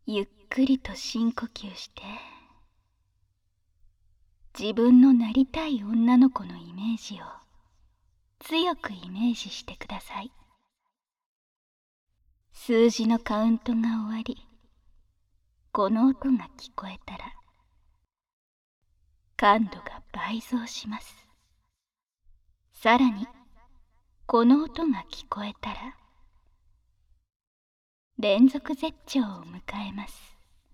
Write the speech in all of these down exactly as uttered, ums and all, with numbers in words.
ゆっくりと深呼吸して、自分のなりたい女の子のイメージを強くイメージしてください。数字のカウントが終わり、この音が聞こえたら、感度が倍増します。さらに、この音が聞こえたら、連続絶頂を迎えます。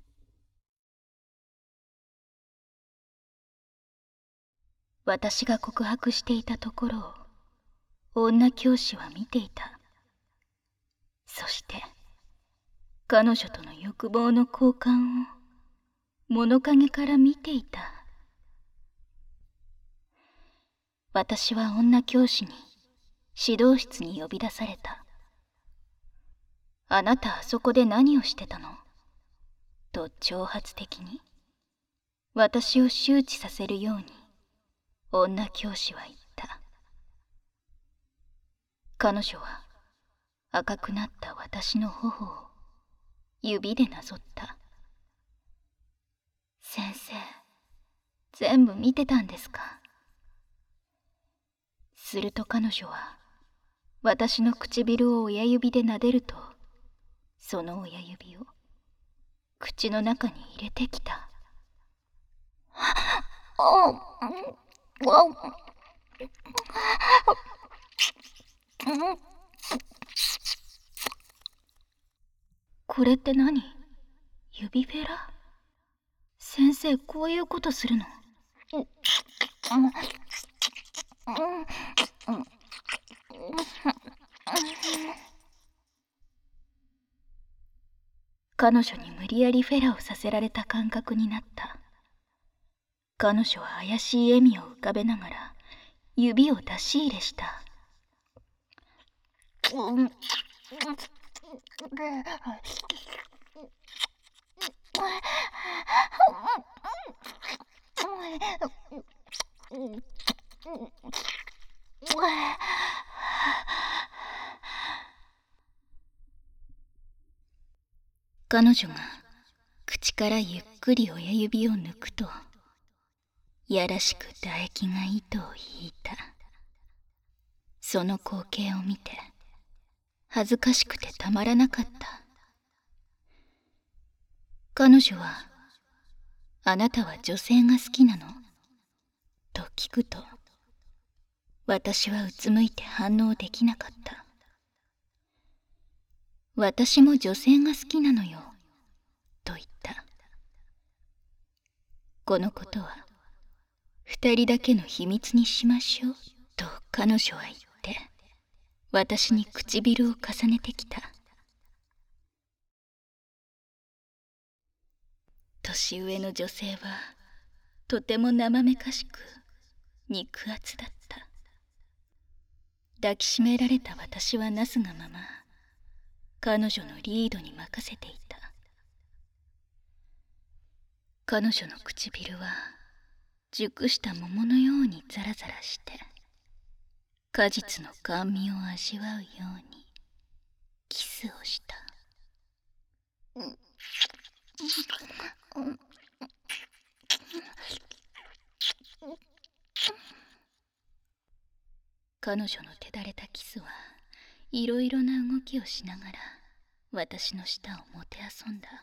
私が告白していたところを女教師は見ていた。そして彼女との欲望の交換を物陰から見ていた。私は女教師に指導室に呼び出された。あなたあそこで何をしてたの？と挑発的に私を周知させるように女教師は言った。彼女は赤くなった私の頬を指でなぞった。先生、全部見てたんですか？すると彼女は私の唇を親指で撫でると、その親指を口の中に入れてきた。これって何？指フェラ？先生、こういうことするの？彼女に無理やりフェラをさせられた感覚になった。彼女は怪しい笑みを浮かべながら指を出し入れした。彼女が口からゆっくり親指を抜くと、やらしく唾液が糸を引いた。その光景を見て恥ずかしくてたまらなかった。彼女は、あなたは女性が好きなの？と聞くと、私はうつむいて反応できなかった。私も女性が好きなのよ、と言った。このことは二人だけの秘密にしましょう、と彼女は言って、私に唇を重ねてきた。年上の女性はとても生めかしく肉厚だった。抱きしめられた私はなすがまま彼女のリードに任せていた。彼女の唇は熟した桃のようにザラザラして、果実の甘味を味わうようにキスをした。彼女の手だれたキスはいろいろな動きをしながら私の舌をもてあそんだ。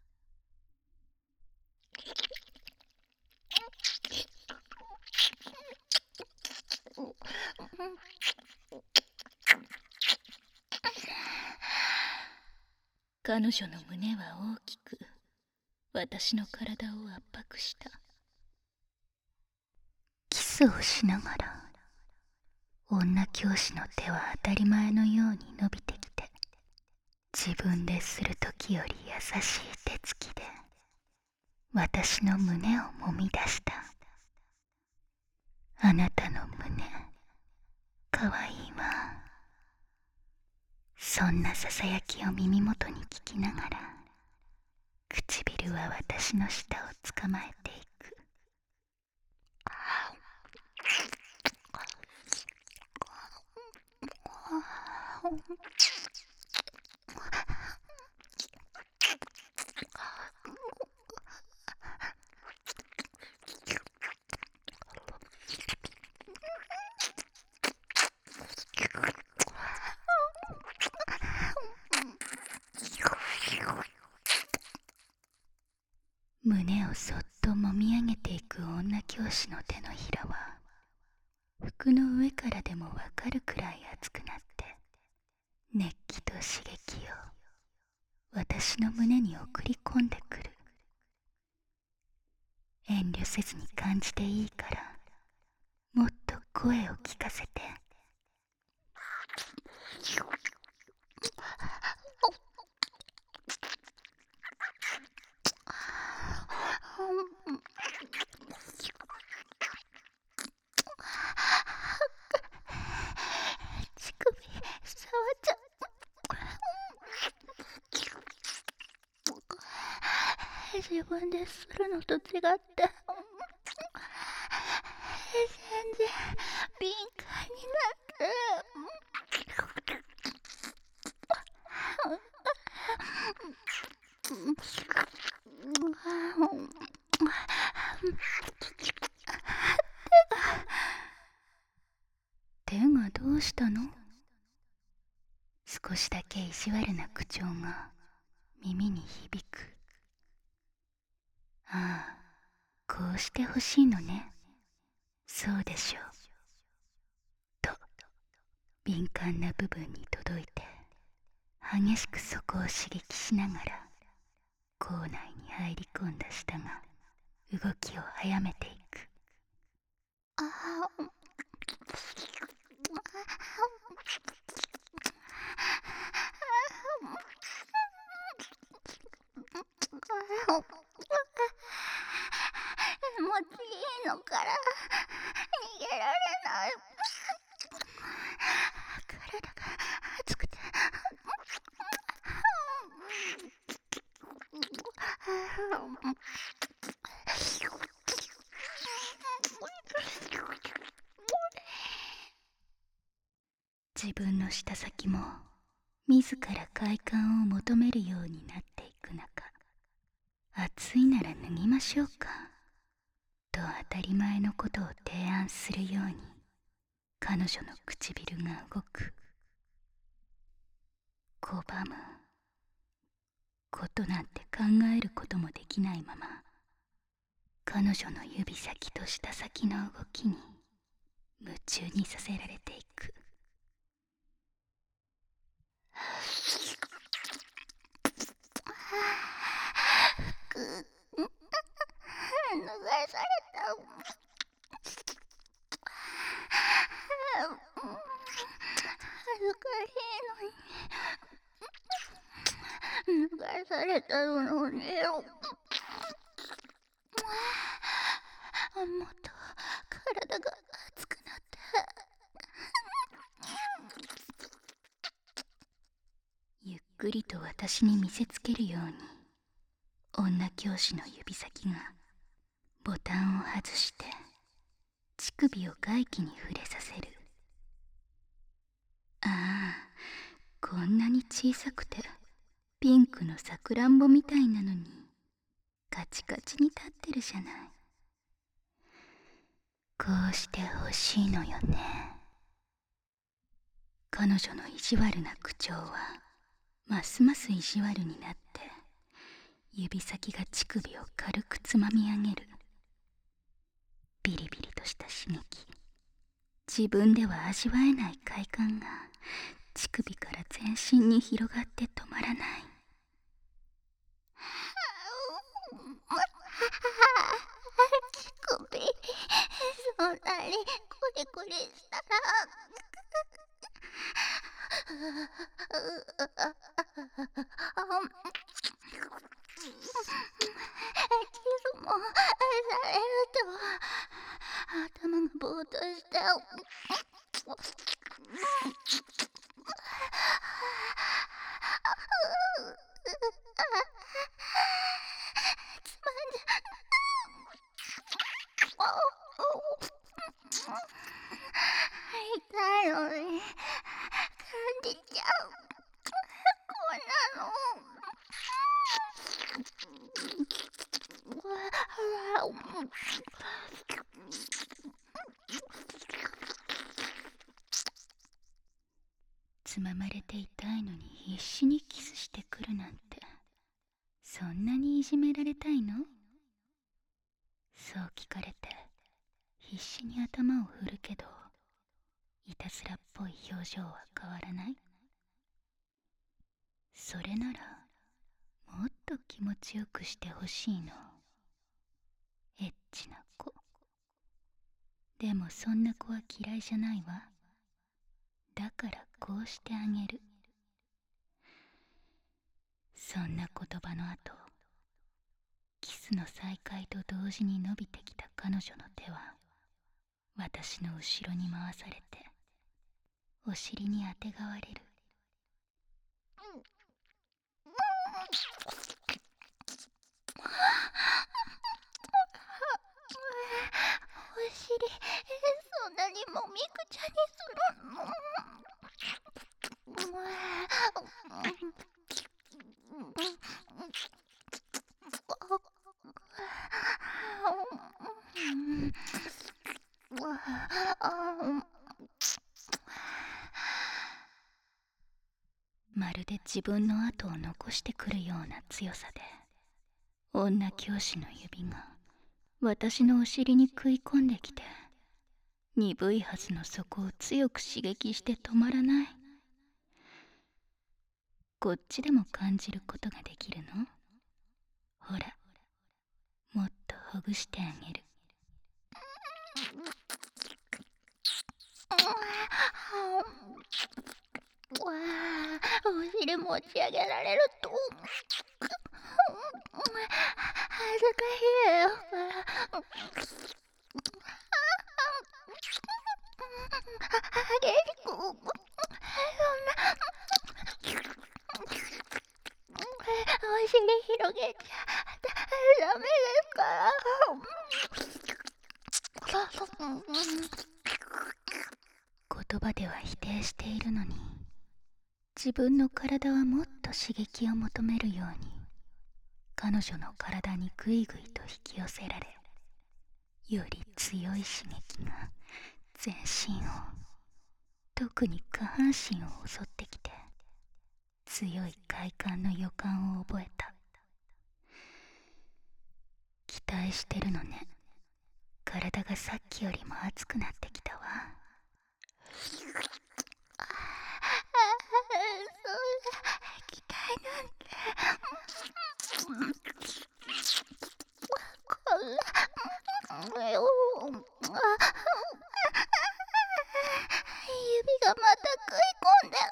彼女の胸は大きく私の体を圧迫した。キスをしながら女教師の手は当たり前のように伸びてきて、自分でする時より優しい手つきで私の胸をもみ出した。あなたの胸かわいいわ。そんなささやきを耳元に聞きながら、唇は私の舌を捕まえていく。 胸をそっと揉み上げていく女教師の手のひらは、服の上からでもわかるくらい熱くなって、熱気と刺激を私の胸に送り込んでくる。遠慮せずに感じていいから、もっと声を聞かせて。乳首触っちゃう。自分でするのと違って全然敏感になって手がどうしたの？少しだけ意地悪な口調が耳に響く。ああ、こうしてほしいのね。そうでしょう。と、敏感な部分に届いて、激しくそこを刺激しながら、口内に入り込んだ舌が動きを早めていく。ああ、気持ちいいのから逃げられない。体が熱くて自分の舌先も自ら快感を求めるようになっていく中、暑いなら脱ぎましょうかと当たり前のことを提案するように彼女の唇が動く。拒むことなんて考えることもできないまま、彼女の指先と舌先の動きに夢中にさせられていく。脱がされた。恥ずかしいのに脱がされたのにもっと体が熱くなって。ゆっくりと私に見せつけるように女教師の指先がボタンを外して乳首を外気に触れさせる。ああ、こんなに小さくてピンクのさくらんぼみたいなのにカチカチに立ってるじゃない。こうしてほしいのよね。彼女の意地悪な口調はますます意地悪になって、指先が乳首を軽くつまみ上げる。ビリビリとした刺激、自分では味わえない快感が乳首から全身に広がって止まらない。乳首、そんなにコリコリしたらキスもされると頭がぼーっとしてつまんで痛いのに感じちゃう。こんなのつままれて痛いのに必死にキスしてくるなんて、そんなにいじめられたいの？ そう聞かれて必死に頭を振るけど、いたずらっぽい表情は変わらない。それならもっと気持ちよくしてほしいの。エッチな子。でもそんな子は嫌いじゃないわ。だからこうしてあげる。そんな言葉の後、キスの再開と同時に伸びてきた彼女の手は私の後ろに回されてお尻にあてがわれる。お尻、そんなにもみくちゃにするの？まるで自分の後を残してくるような強さで、女教師の指が私のお尻に食い込んできて、鈍いはずの底を強く刺激して止まらない。こっちでも感じることができるの？ほら、もっとほぐしてあげる。お尻持ち上げられると恥ずかしいよ。激しくそんなお尻広げちゃダメですから。言葉では否定しているのに、自分の体はもっと刺激を求めるように彼女の体にぐいぐいと引き寄せられ、より強い刺激が全身を、特に下半身を襲ってきて、強い快感の予感を覚えた。期待してるのね。体がさっきよりも熱くなってきたわ。そんな期待なんてこんな指がまた食い込んで、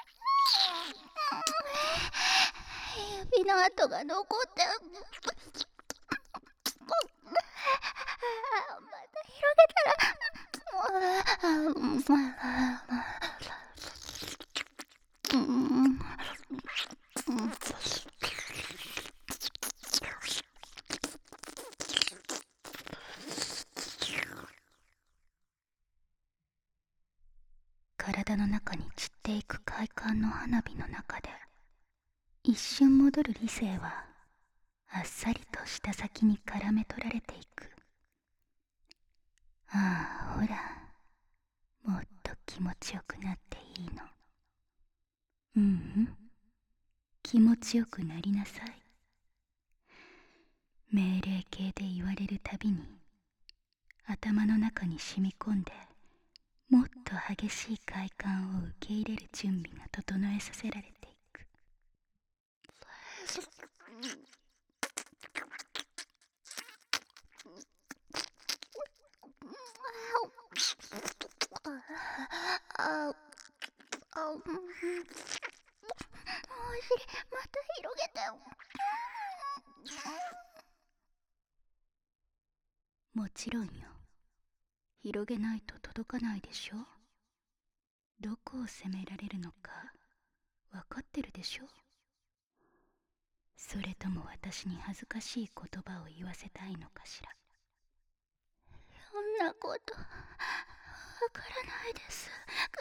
指の跡が残ってまた広げたら体の中に散っていく快感の花火の中で、一瞬戻る理性はあっさりと舌先に絡め取られていく。ああ、ほら、もっと気持ちよくなっていいの。ううん、気持ちよくなりなさい。命令形で言われるたびに頭の中に染み込んで、もっと激しい快感を受け入れる準備が整えさせられていく。ああ、お尻また広げてよ。もちろんよ。広げないと届かないでしょ。どこを責められるのか分かってるでしょ。それとも私に恥ずかしい言葉を言わせたいのかしら。そんなことわからないですから。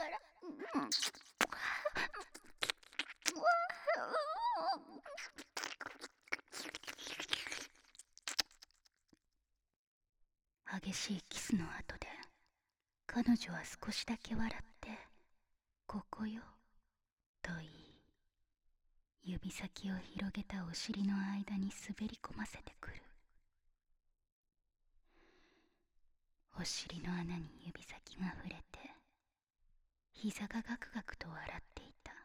激しいキスの後で彼女は少しだけ笑って「ここよ」と言い、指先を広げたお尻の間に滑り込ませてくる。 お尻の穴に指先が触れて、膝がガクガクと笑っていた。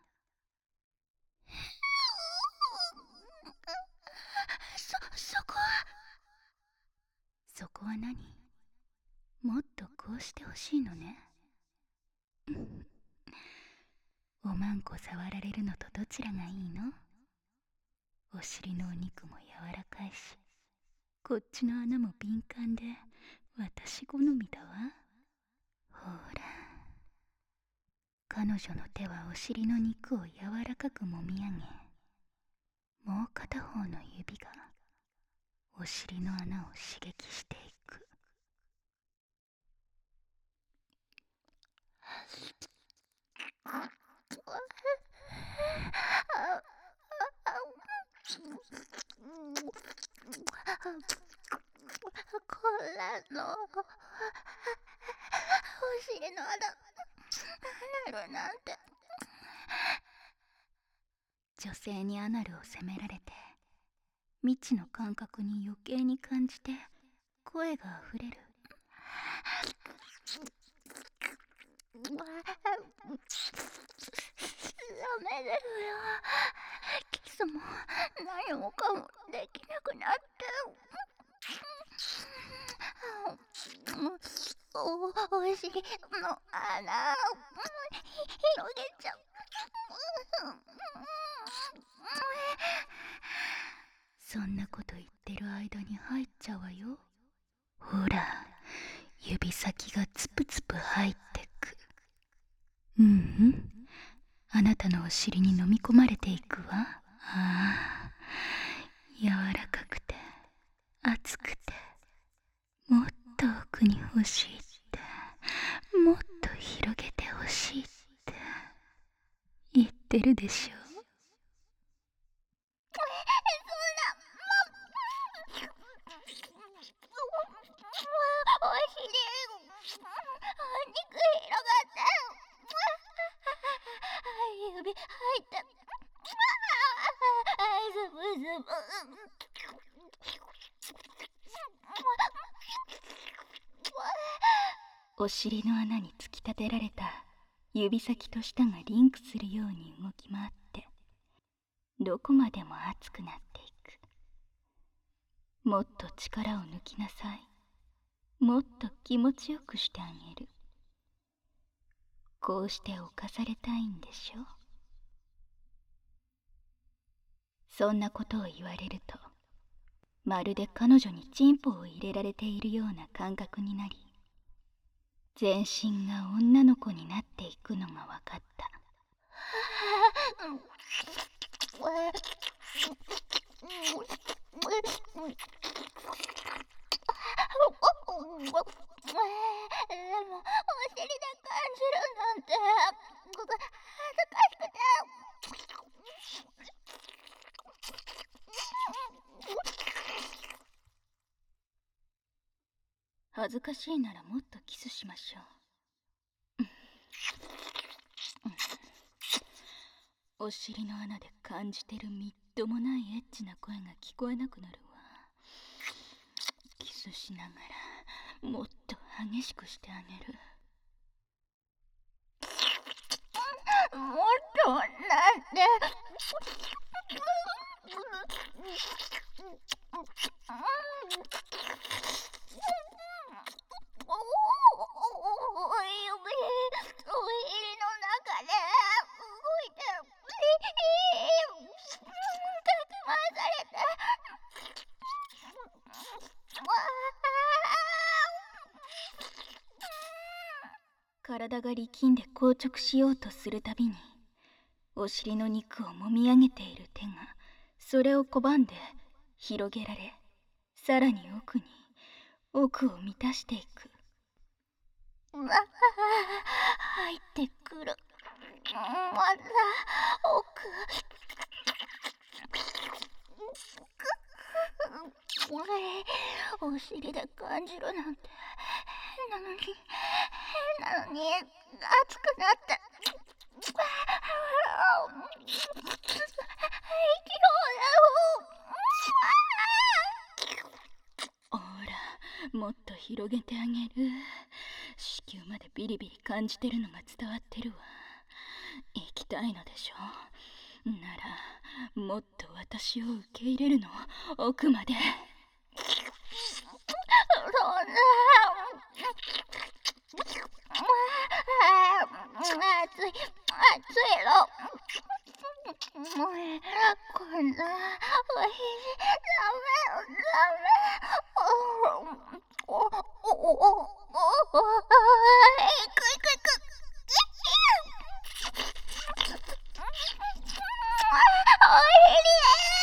そ、そこはそこは何？もっとこうしてほしいのね。おまんこ触られるのとどちらがいいの？お尻のお肉も柔らかいし、こっちの穴も敏感で私好みだわ。ほら、彼女の手はお尻の肉を柔らかくもみ上げ、もう片方の指がお尻の穴を刺激していく。こんなのお尻の穴なるなんて。女性にアナルを責められて、未知の感覚に余計に感じて声があふれる。ダメですよ。キスも何もかもできなくなって。お、お尻の穴広げちゃう。そんなこと言ってる間に入っちゃうわよ。ほら、指先がつぷつぷ入ってく。うんうん、あなたのお尻に飲み込まれていくわ。ああ、柔らかくて熱くて、もっと奥に欲しいって、もっと広げて欲しいって言ってるでしょ。お尻、肉広がって、指入って、ズブズブ。お尻の穴に突き立てられた指先と舌がリンクするように動き回って、どこまでも熱くなっていく。もっと力を抜きなさい。もっと気持ちよくしてあげる。こうして侵されたいんでしょ。そんなことを言われると、まるで彼女にチンポを入れられているような感覚になり、全身が女の子になっていくのがわかった。でも、お尻で感じるなんて、恥ずかしくて。恥ずかしいならもっとキスしましょう。お尻の穴で感じてるみっともないエッチな声が聞こえなくなるわ。キスしながらもっと激しくしてあげる。もっとなんで。体が力んで硬直しようとするたびに、お尻の肉をもみ上げている手がそれを拒んで広げられ、さらに奥に奥を満たしていく。入ってくる。また奥。お尻で感じるなんて変なのに、変なのに熱くなって。ほら、 もっと広げてあげる。子宮までビリビリ感じてるのが伝わってるわ。行きたいのでしょ。ならもっと私を受け入れるの。奥まで。そんな暑い暑いの。こんなおいしい。ダメダメ。おおおおおおおいくいくいく。おいしい。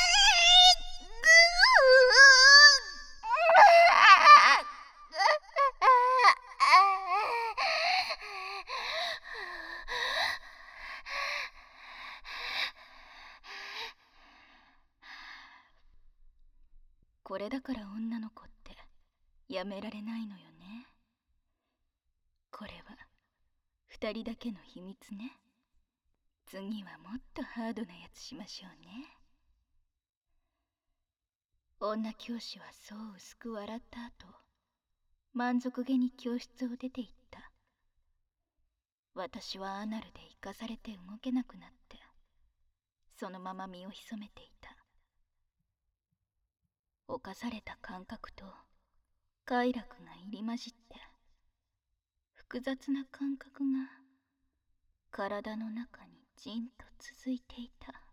これだから女の子ってやめられないのよね。これは二人だけの秘密ね。次はもっとハードなやつしましょうね。女教師はそう薄く笑った後、満足げに教室を出て行った。私はアナルで生かされて動けなくなって、そのまま身を潜めていた。侵された感覚と快楽が入り混じって、複雑な感覚が体の中にじんと続いていた。